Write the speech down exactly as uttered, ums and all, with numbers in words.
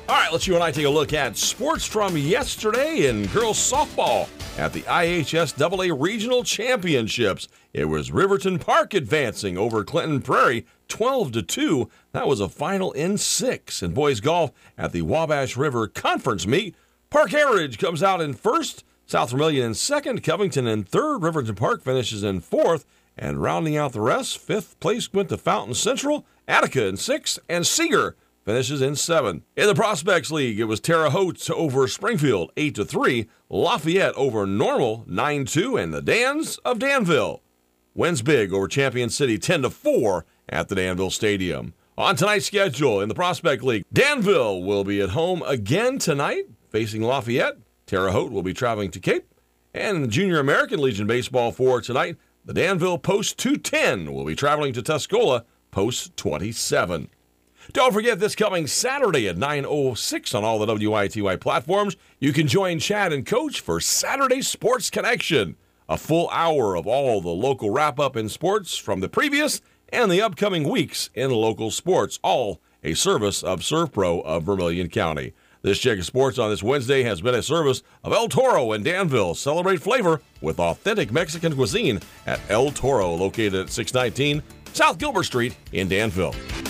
All right, let's you and I take a look at sports from yesterday in girls softball at the I H S double A Regional Championships. It was Riverton Park advancing over Clinton Prairie twelve to two. That was a final in six. In boys golf at the Wabash River Conference meet, Park Heritage comes out in first, South Vermilion in second, Covington in third, Riverton Park finishes in fourth, and rounding out the rest, fifth place went to Fountain Central, Attica in sixth, and Seeger finishes in seventh. In the Prospects League, it was Terre Haute over Springfield, eight to three, Lafayette over Normal, nine two, and the Dans of Danville wins big over Champion City, ten to four at the Danville Stadium. On tonight's schedule in the Prospect League, Danville will be at home again tonight, facing Lafayette. Terre Haute will be traveling to Cape. And in the Junior American Legion Baseball for tonight, the Danville Post two ten will be traveling to Tuscola, Post twenty-seven. Don't forget, this coming Saturday at nine oh six on all the W I T Y platforms, you can join Chad and Coach for Saturday Sports Connection, a full hour of all the local wrap-up in sports from the previous and the upcoming weeks in local sports, all a service of ServPro of Vermilion County. This check of sports on this Wednesday has been a service of El Toro in Danville. Celebrate flavor with authentic Mexican cuisine at El Toro, located at six nineteen South Gilbert Street in Danville.